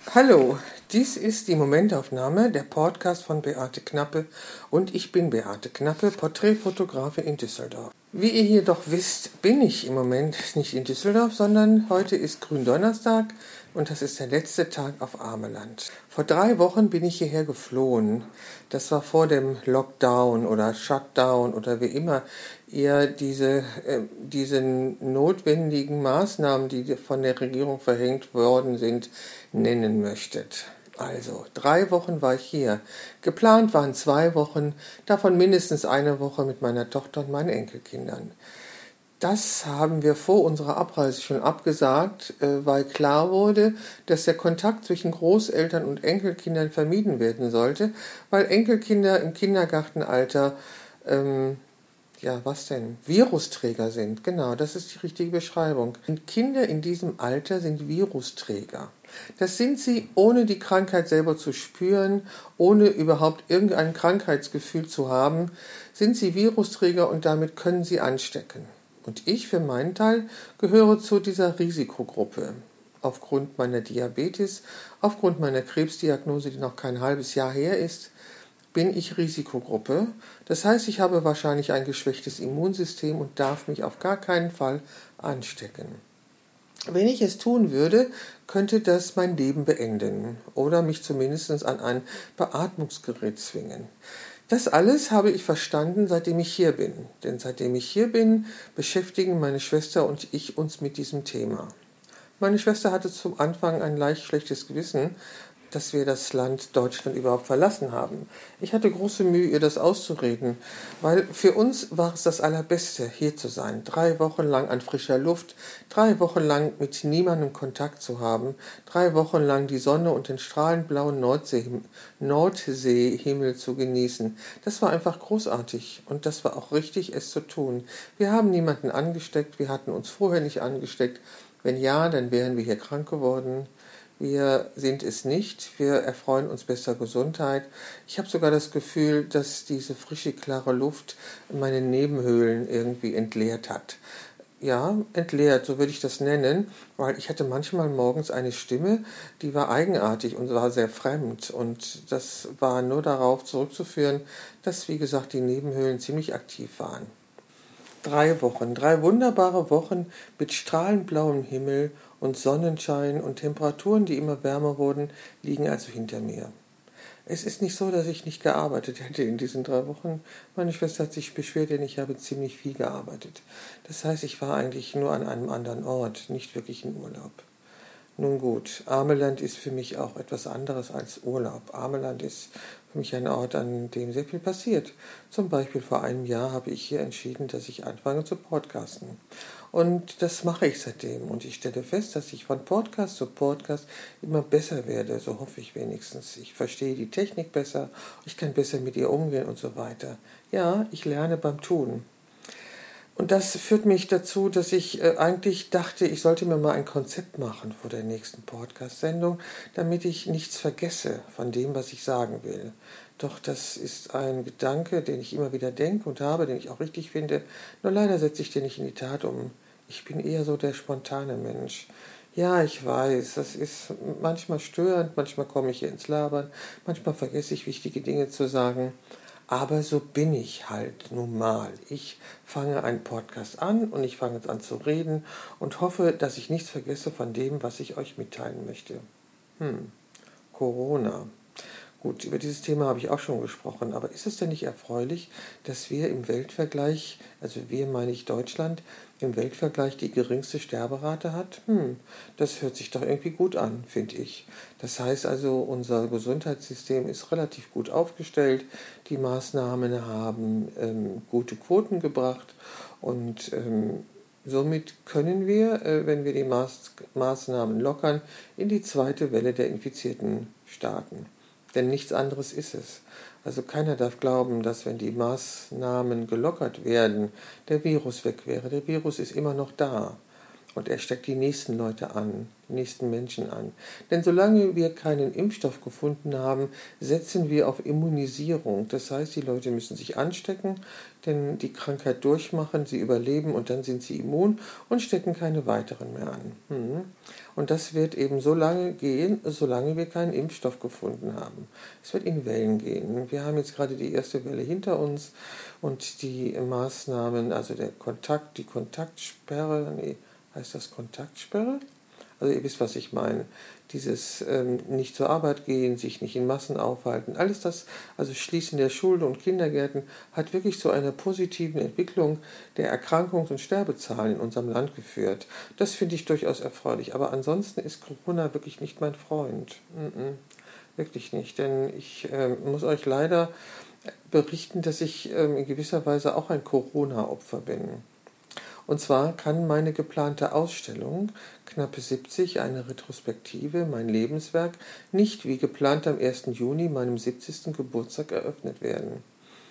Hallo, dies ist die Momentaufnahme, der Podcast von Beate Knappe und ich bin Beate Knappe, Porträtfotografin in Düsseldorf. Wie ihr jedoch wisst, bin ich im Moment nicht in Düsseldorf, sondern heute ist Gründonnerstag und das ist der letzte Tag auf Ameland. Vor 3 Wochen bin ich hierher geflohen. Das war vor dem Lockdown oder Shutdown oder wie immer ihr diese notwendigen Maßnahmen, die von der Regierung verhängt worden sind, nennen möchtet. Also, 3 Wochen war ich hier. Geplant waren 2 Wochen, davon mindestens 1 Woche mit meiner Tochter und meinen Enkelkindern. Das haben wir vor unserer Abreise schon abgesagt, weil klar wurde, dass der Kontakt zwischen Großeltern und Enkelkindern vermieden werden sollte, weil Enkelkinder im Kindergartenalter Virusträger sind. Genau, das ist die richtige Beschreibung. Und Kinder in diesem Alter sind Virusträger. Das sind sie, ohne die Krankheit selber zu spüren, ohne überhaupt irgendein Krankheitsgefühl zu haben, sind sie Virusträger und damit können sie anstecken. Und ich für meinen Teil gehöre zu dieser Risikogruppe. Aufgrund meiner Diabetes, aufgrund meiner Krebsdiagnose, die noch kein halbes Jahr her ist, bin ich Risikogruppe. Das heißt, ich habe wahrscheinlich ein geschwächtes Immunsystem und darf mich auf gar keinen Fall anstecken. Wenn ich es tun würde, könnte das mein Leben beenden oder mich zumindest an ein Beatmungsgerät zwingen. Das alles habe ich verstanden, seitdem ich hier bin. Denn seitdem ich hier bin, beschäftigen meine Schwester und ich uns mit diesem Thema. Meine Schwester hatte zum Anfang ein leicht schlechtes Gewissen, dass wir das Land Deutschland überhaupt verlassen haben. Ich hatte große Mühe, ihr das auszureden, weil für uns war es das Allerbeste, hier zu sein. 3 Wochen lang an frischer Luft, 3 Wochen lang mit niemandem Kontakt zu haben, 3 Wochen lang die Sonne und den strahlend blauen Nordseehimmel zu genießen. Das war einfach großartig und das war auch richtig, es zu tun. Wir haben niemanden angesteckt, wir hatten uns vorher nicht angesteckt. Wenn ja, dann wären wir hier krank geworden. Wir sind es nicht, wir erfreuen uns bester Gesundheit. Ich habe sogar das Gefühl, dass diese frische, klare Luft meine Nebenhöhlen irgendwie entleert hat. Ja, entleert, so würde ich das nennen, weil ich hatte manchmal morgens eine Stimme, die war eigenartig und war sehr fremd. Und das war nur darauf zurückzuführen, dass, wie gesagt, die Nebenhöhlen ziemlich aktiv waren. 3 Wochen, 3 wunderbare Wochen mit strahlend blauem Himmel und Sonnenschein und Temperaturen, die immer wärmer wurden, liegen also hinter mir. Es ist nicht so, dass ich nicht gearbeitet hätte in diesen 3 Wochen. Meine Schwester hat sich beschwert, denn ich habe ziemlich viel gearbeitet. Das heißt, ich war eigentlich nur an einem anderen Ort, nicht wirklich in Urlaub. Nun gut, Ameland ist für mich auch etwas anderes als Urlaub. Ameland ist für mich ein Ort, an dem sehr viel passiert. Zum Beispiel vor einem Jahr habe ich hier entschieden, dass ich anfange zu podcasten. Und das mache ich seitdem. Und ich stelle fest, dass ich von Podcast zu Podcast immer besser werde. So hoffe ich wenigstens. Ich verstehe die Technik besser, ich kann besser mit ihr umgehen und so weiter. Ja, ich lerne beim Tun. Und das führt mich dazu, dass ich eigentlich dachte, ich sollte mir mal ein Konzept machen vor der nächsten Podcast-Sendung, damit ich nichts vergesse von dem, was ich sagen will. Doch das ist ein Gedanke, den ich immer wieder denke und habe, den ich auch richtig finde. Nur leider setze ich den nicht in die Tat um. Ich bin eher so der spontane Mensch. Ja, ich weiß, das ist manchmal störend, manchmal komme ich hier ins Labern, manchmal vergesse ich wichtige Dinge zu sagen. Aber so bin ich halt nun mal. Ich fange einen Podcast an und ich fange jetzt an zu reden und hoffe, dass ich nichts vergesse von dem, was ich euch mitteilen möchte. Corona. Gut, über dieses Thema habe ich auch schon gesprochen, aber ist es denn nicht erfreulich, dass wir im Weltvergleich, also wir meine ich Deutschland, im Weltvergleich die geringste Sterberate hat? Das hört sich doch irgendwie gut an, finde ich. Das heißt also, unser Gesundheitssystem ist relativ gut aufgestellt, die Maßnahmen haben gute Quoten gebracht und somit können wir, wenn wir die Maßnahmen lockern, in die zweite Welle der Infizierten starten. Denn nichts anderes ist es. Also keiner darf glauben, dass wenn die Maßnahmen gelockert werden, der Virus weg wäre. Der Virus ist immer noch da. Und er steckt die nächsten Leute an, die nächsten Menschen an. Denn solange wir keinen Impfstoff gefunden haben, setzen wir auf Immunisierung. Das heißt, die Leute müssen sich anstecken, denn die Krankheit durchmachen, sie überleben und dann sind sie immun und stecken keine weiteren mehr an. Und das wird eben so lange gehen, solange wir keinen Impfstoff gefunden haben. Es wird in Wellen gehen. Wir haben jetzt gerade die erste Welle hinter uns und die Maßnahmen, also die Kontaktsperre, heißt das Kontaktsperre? Also ihr wisst, was ich meine. Dieses nicht zur Arbeit gehen, sich nicht in Massen aufhalten, alles das, also Schließen der Schulen und Kindergärten, hat wirklich zu einer positiven Entwicklung der Erkrankungs- und Sterbezahlen in unserem Land geführt. Das finde ich durchaus erfreulich. Aber ansonsten ist Corona wirklich nicht mein Freund. Wirklich nicht. Denn ich muss euch leider berichten, dass ich in gewisser Weise auch ein Corona-Opfer bin. Und zwar kann meine geplante Ausstellung, knappe 70, eine Retrospektive, mein Lebenswerk, nicht wie geplant am 1. Juni, meinem 70. Geburtstag, eröffnet werden.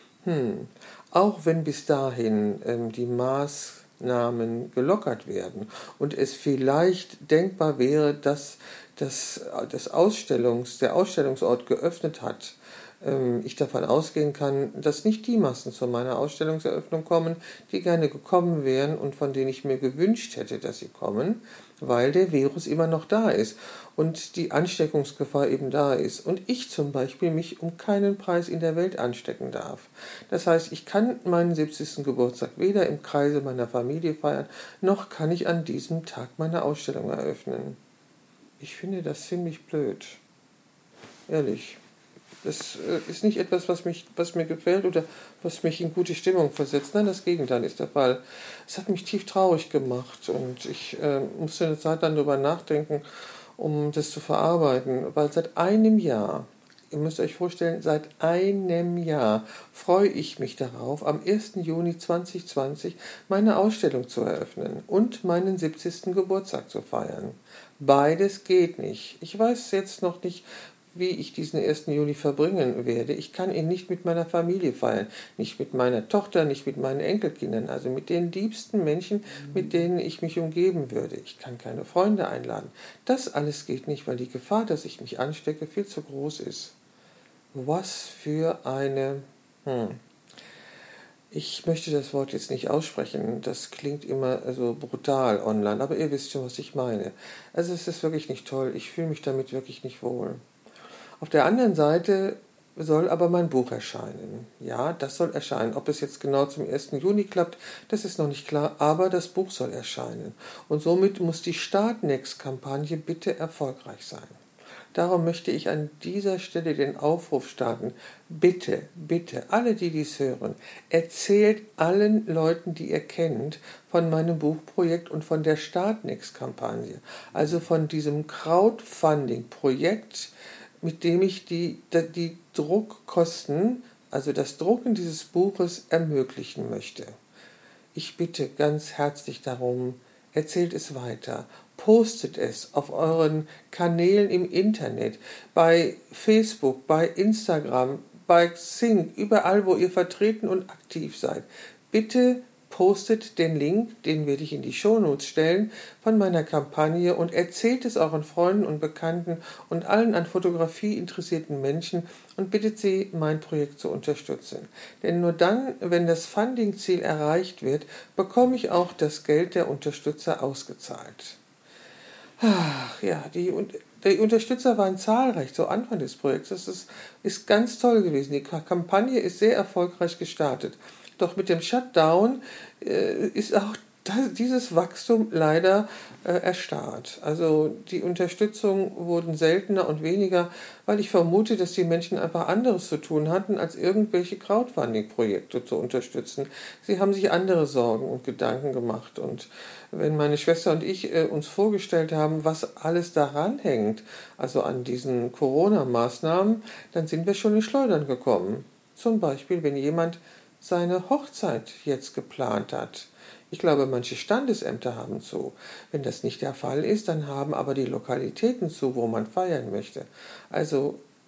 Auch wenn bis dahin die Maßnahmen gelockert werden und es vielleicht denkbar wäre, dass der Ausstellungsort geöffnet hat, ich davon ausgehen kann, dass nicht die Massen zu meiner Ausstellungseröffnung kommen, die gerne gekommen wären und von denen ich mir gewünscht hätte, dass sie kommen, weil der Virus immer noch da ist und die Ansteckungsgefahr eben da ist und ich zum Beispiel mich um keinen Preis in der Welt anstecken darf. Das heißt, ich kann meinen 70. Geburtstag weder im Kreise meiner Familie feiern, noch kann ich an diesem Tag meine Ausstellung eröffnen. Ich finde das ziemlich blöd. Ehrlich. Das ist nicht etwas, was mir gefällt oder was mich in gute Stimmung versetzt. Nein, das Gegenteil ist der Fall. Es hat mich tief traurig gemacht und ich musste eine Zeit lang darüber nachdenken, um das zu verarbeiten. Weil seit einem Jahr, ihr müsst euch vorstellen, seit einem Jahr freue ich mich darauf, am 1. Juni 2020 meine Ausstellung zu eröffnen und meinen 70. Geburtstag zu feiern. Beides geht nicht. Ich weiß jetzt noch nicht, wie ich diesen 1. Juni verbringen werde. Ich kann ihn nicht mit meiner Familie feiern, nicht mit meiner Tochter, nicht mit meinen Enkelkindern, also mit den liebsten Menschen, mit denen ich mich umgeben würde. Ich kann keine Freunde einladen. Das alles geht nicht, weil die Gefahr, dass ich mich anstecke, viel zu groß ist. Was für eine... Ich möchte das Wort jetzt nicht aussprechen, das klingt immer so brutal online, aber ihr wisst schon, was ich meine. Also es ist wirklich nicht toll, ich fühle mich damit wirklich nicht wohl. Auf der anderen Seite soll aber mein Buch erscheinen. Ja, das soll erscheinen. Ob es jetzt genau zum 1. Juni klappt, das ist noch nicht klar, aber das Buch soll erscheinen. Und somit muss die Start-Next-Kampagne bitte erfolgreich sein. Darum möchte ich an dieser Stelle den Aufruf starten. Bitte, bitte, alle, die dies hören, erzählt allen Leuten, die ihr kennt, von meinem Buchprojekt und von der Start-Next-Kampagne. Also von diesem Crowdfunding-Projekt, mit dem ich die Druckkosten, also das Drucken dieses Buches, ermöglichen möchte. Ich bitte ganz herzlich darum, erzählt es weiter, postet es auf euren Kanälen im Internet, bei Facebook, bei Instagram, bei Xing, überall, wo ihr vertreten und aktiv seid. Bitte postet den Link, den werde ich in die Shownotes stellen, von meiner Kampagne und erzählt es euren Freunden und Bekannten und allen an Fotografie interessierten Menschen und bittet sie, mein Projekt zu unterstützen. Denn nur dann, wenn das Funding-Ziel erreicht wird, bekomme ich auch das Geld der Unterstützer ausgezahlt. Ach ja, die Unterstützer waren zahlreich zu Anfang des Projekts. Das ist ganz toll gewesen. Die Kampagne ist sehr erfolgreich gestartet. Doch mit dem Shutdown ist auch dieses Wachstum leider erstarrt. Also die Unterstützung wurden seltener und weniger, weil ich vermute, dass die Menschen einfach anderes zu tun hatten, als irgendwelche Crowdfunding-Projekte zu unterstützen. Sie haben sich andere Sorgen und Gedanken gemacht. Und wenn meine Schwester und ich uns vorgestellt haben, was alles daran hängt, also an diesen Corona-Maßnahmen, dann sind wir schon in Schleudern gekommen. Zum Beispiel, wenn jemand seine Hochzeit jetzt geplant hat. Ich glaube, manche Standesämter haben zu. Wenn das nicht der Fall ist, dann haben aber die Lokalitäten zu, wo man feiern möchte. Also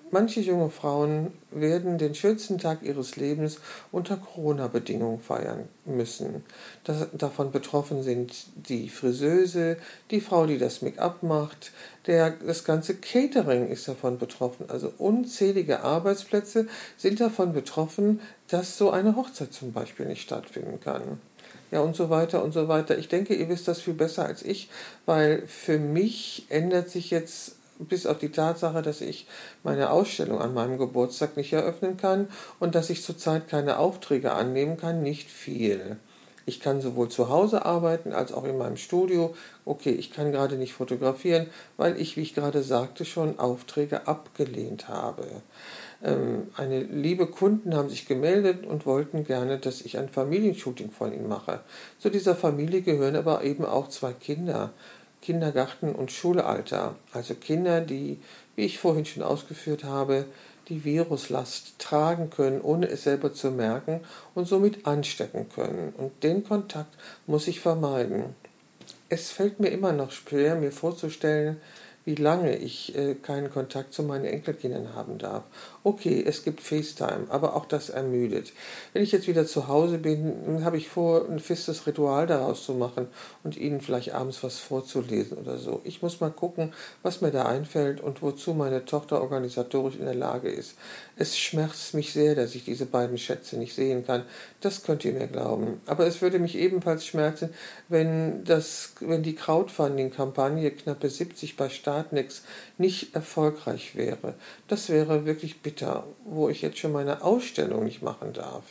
Manche junge Frauen werden den schönsten Tag ihres Lebens unter Corona-Bedingungen feiern müssen. Davon betroffen sind die Friseuse, die Frau, die das Make-up macht, das ganze Catering ist davon betroffen. Also unzählige Arbeitsplätze sind davon betroffen, dass so eine Hochzeit zum Beispiel nicht stattfinden kann. Ja, und so weiter und so weiter. Ich denke, ihr wisst das viel besser als ich, weil für mich ändert sich jetzt bis auf die Tatsache, dass ich meine Ausstellung an meinem Geburtstag nicht eröffnen kann und dass ich zurzeit keine Aufträge annehmen kann, nicht viel. Ich kann sowohl zu Hause arbeiten als auch in meinem Studio. Okay, ich kann gerade nicht fotografieren, weil ich, wie ich gerade sagte, schon Aufträge abgelehnt habe. Eine liebe Kunden haben sich gemeldet und wollten gerne, dass ich ein Familienshooting von ihnen mache. Zu dieser Familie gehören aber eben auch 2 Kinder. Kindergarten- und Schulalter, also Kinder, die, wie ich vorhin schon ausgeführt habe, die Viruslast tragen können, ohne es selber zu merken und somit anstecken können. Und den Kontakt muss ich vermeiden. Es fällt mir immer noch schwer, mir vorzustellen, wie lange ich keinen Kontakt zu meinen Enkelkindern haben darf. Okay, es gibt FaceTime, aber auch das ermüdet. Wenn ich jetzt wieder zu Hause bin, habe ich vor, ein festes Ritual daraus zu machen und ihnen vielleicht abends was vorzulesen oder so. Ich muss mal gucken, was mir da einfällt und wozu meine Tochter organisatorisch in der Lage ist. Es schmerzt mich sehr, dass ich diese beiden Schätze nicht sehen kann. Das könnt ihr mir glauben. Aber es würde mich ebenfalls schmerzen, wenn die Crowdfunding-Kampagne knappe 70 bei Startnext nicht erfolgreich wäre. Das wäre wirklich bitter, wo ich jetzt schon meine Ausstellung nicht machen darf.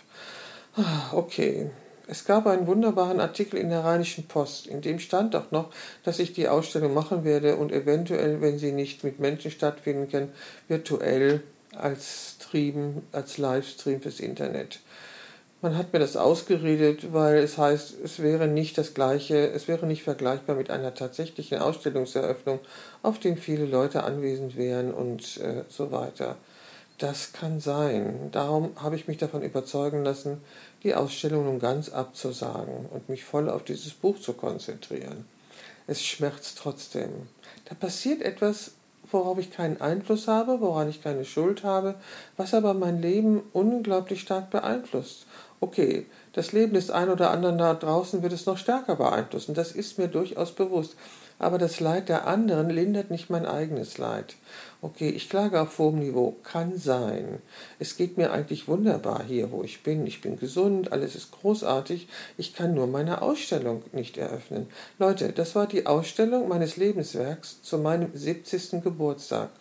Okay. Es gab einen wunderbaren Artikel in der Rheinischen Post, in dem stand auch noch, dass ich die Ausstellung machen werde und eventuell, wenn sie nicht mit Menschen stattfinden kann, virtuell als Livestream fürs Internet. Man hat mir das ausgeredet, weil es heißt, es wäre nicht das Gleiche, es wäre nicht vergleichbar mit einer tatsächlichen Ausstellungseröffnung, auf dem viele Leute anwesend wären und so weiter. Das kann sein. Darum habe ich mich davon überzeugen lassen, die Ausstellung nun ganz abzusagen und mich voll auf dieses Buch zu konzentrieren. Es schmerzt trotzdem. Da passiert etwas, worauf ich keinen Einfluss habe, woran ich keine Schuld habe, was aber mein Leben unglaublich stark beeinflusst. Okay, das Leben des einen oder anderen da draußen wird es noch stärker beeinflussen, das ist mir durchaus bewusst. Aber das Leid der anderen lindert nicht mein eigenes Leid. Okay, ich klage auf hohem Niveau, kann sein. Es geht mir eigentlich wunderbar hier, wo ich bin. Ich bin gesund, alles ist großartig. Ich kann nur meine Ausstellung nicht eröffnen. Leute, das war die Ausstellung meines Lebenswerks zu meinem 70. Geburtstag.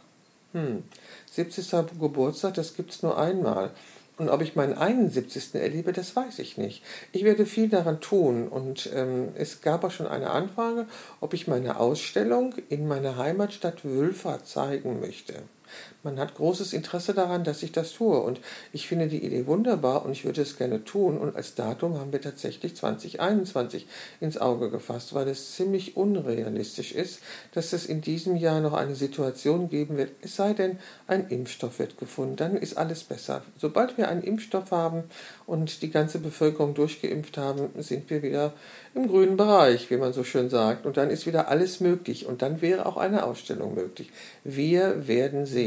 70. Geburtstag, das gibt's nur einmal. Und ob ich meinen 71. erlebe, das weiß ich nicht. Ich werde viel daran tun und es gab auch schon eine Anfrage, ob ich meine Ausstellung in meiner Heimatstadt Wülfer zeigen möchte. Man hat großes Interesse daran, dass ich das tue und ich finde die Idee wunderbar und ich würde es gerne tun und als Datum haben wir tatsächlich 2021 ins Auge gefasst, weil es ziemlich unrealistisch ist, dass es in diesem Jahr noch eine Situation geben wird, es sei denn, ein Impfstoff wird gefunden, dann ist alles besser. Sobald wir einen Impfstoff haben und die ganze Bevölkerung durchgeimpft haben, sind wir wieder im grünen Bereich, wie man so schön sagt, und dann ist wieder alles möglich und dann wäre auch eine Ausstellung möglich. Wir werden sehen.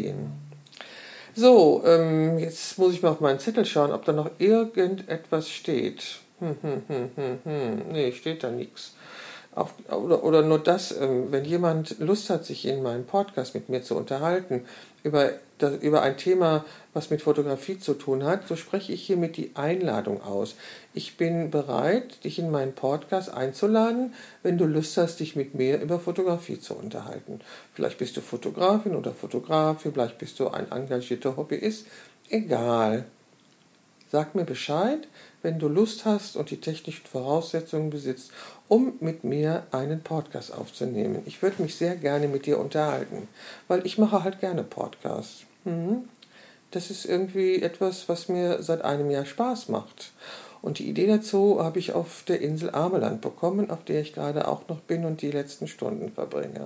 So, jetzt muss ich mal auf meinen Zettel schauen, ob da noch irgendetwas steht. Nee, steht da nichts. Oder nur das, wenn jemand Lust hat, sich in meinem Podcast mit mir zu unterhalten, über ein Thema, was mit Fotografie zu tun hat, so spreche ich hiermit die Einladung aus. Ich bin bereit, dich in meinen Podcast einzuladen, wenn du Lust hast, dich mit mir über Fotografie zu unterhalten. Vielleicht bist du Fotografin oder Fotograf, vielleicht bist du ein engagierter Hobbyist, egal. Sag mir Bescheid, wenn du Lust hast und die technischen Voraussetzungen besitzt, um mit mir einen Podcast aufzunehmen. Ich würde mich sehr gerne mit dir unterhalten, weil ich mache halt gerne Podcasts. Das ist irgendwie etwas, was mir seit einem Jahr Spaß macht. Und die Idee dazu habe ich auf der Insel Ameland bekommen, auf der ich gerade auch noch bin und die letzten Stunden verbringe.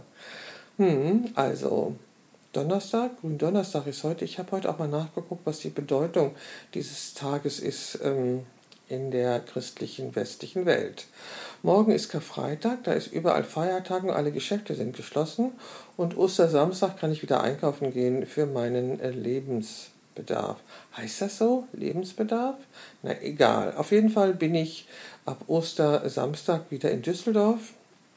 Also Donnerstag, Gründonnerstag ist heute. Ich habe heute auch mal nachgeguckt, was die Bedeutung dieses Tages ist. in der christlichen westlichen Welt. Morgen ist Karfreitag, da ist überall Feiertag und alle Geschäfte sind geschlossen. Und Ostersamstag kann ich wieder einkaufen gehen für meinen Lebensbedarf. Heißt das so? Lebensbedarf? Na egal. Auf jeden Fall bin ich ab Ostersamstag wieder in Düsseldorf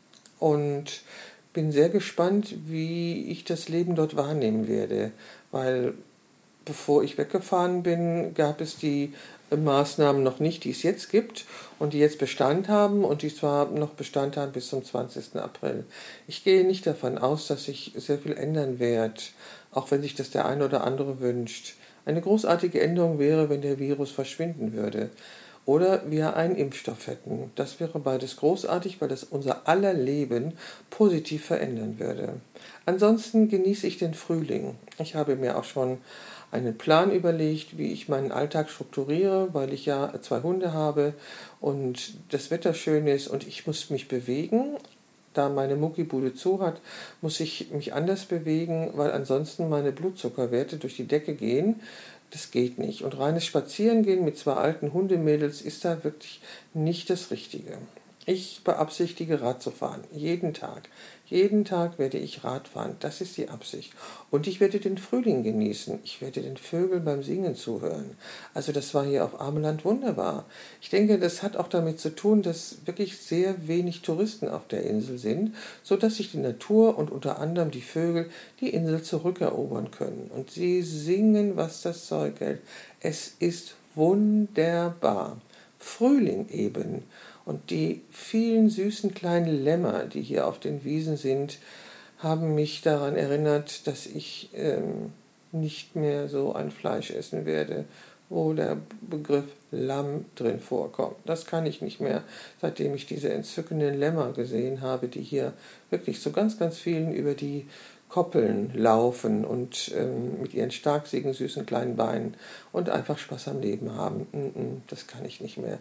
und bin sehr gespannt, wie ich das Leben dort wahrnehmen werde, weil bevor ich weggefahren bin, gab es die Maßnahmen noch nicht, die es jetzt gibt und die jetzt Bestand haben und die zwar noch Bestand haben bis zum 20. April. Ich gehe nicht davon aus, dass sich sehr viel ändern wird, auch wenn sich das der eine oder andere wünscht. Eine großartige Änderung wäre, wenn der Virus verschwinden würde oder wir einen Impfstoff hätten. Das wäre beides großartig, weil das unser aller Leben positiv verändern würde. Ansonsten genieße ich den Frühling. Ich habe mir auch schon einen Plan überlegt, wie ich meinen Alltag strukturiere, weil ich ja 2 Hunde habe und das Wetter schön ist und ich muss mich bewegen. Da meine Muckibude zu hat, muss ich mich anders bewegen, weil ansonsten meine Blutzuckerwerte durch die Decke gehen. Das geht nicht. Und reines Spazierengehen mit 2 alten Hundemädels ist da wirklich nicht das Richtige. Ich beabsichtige, Rad zu fahren. Jeden Tag. Jeden Tag werde ich Rad fahren. Das ist die Absicht. Und ich werde den Frühling genießen. Ich werde den Vögeln beim Singen zuhören. Also das war hier auf Ameland wunderbar. Ich denke, das hat auch damit zu tun, dass wirklich sehr wenig Touristen auf der Insel sind, sodass sich die Natur und unter anderem die Vögel die Insel zurückerobern können. Und sie singen, was das Zeug hält. Es ist wunderbar. Frühling eben. Und die vielen süßen kleinen Lämmer, die hier auf den Wiesen sind, haben mich daran erinnert, dass ich nicht mehr so ein Fleisch essen werde, wo der Begriff Lamm drin vorkommt. Das kann ich nicht mehr, seitdem ich diese entzückenden Lämmer gesehen habe, die hier wirklich zu ganz, ganz vielen über die Koppeln laufen und mit ihren starksigen, süßen kleinen Beinen und einfach Spaß am Leben haben. Das kann ich nicht mehr.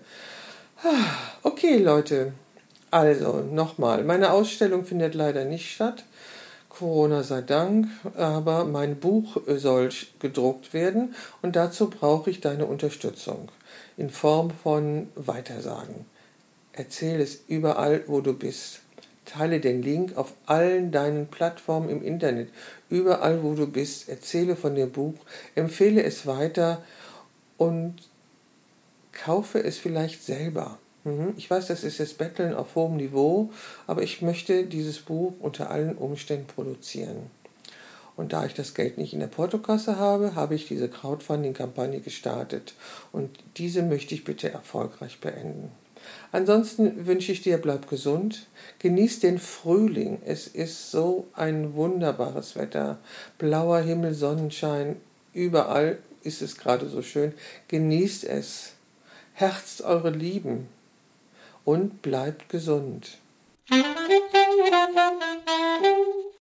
Okay, Leute, also nochmal, meine Ausstellung findet leider nicht statt, Corona sei Dank, aber mein Buch soll gedruckt werden und dazu brauche ich deine Unterstützung in Form von Weitersagen. Erzähle es überall, wo du bist. Teile den Link auf allen deinen Plattformen im Internet, überall, wo du bist. Erzähle von dem Buch, empfehle es weiter und kaufe es vielleicht selber. Ich weiß, das ist jetzt Betteln auf hohem Niveau, aber ich möchte dieses Buch unter allen Umständen produzieren. Und da ich das Geld nicht in der Portokasse habe, habe ich diese Crowdfunding-Kampagne gestartet. Und diese möchte ich bitte erfolgreich beenden. Ansonsten wünsche ich dir, bleib gesund, genieß den Frühling. Es ist so ein wunderbares Wetter, blauer Himmel, Sonnenschein, überall ist es gerade so schön. Genießt es. Herzt eure Lieben und bleibt gesund.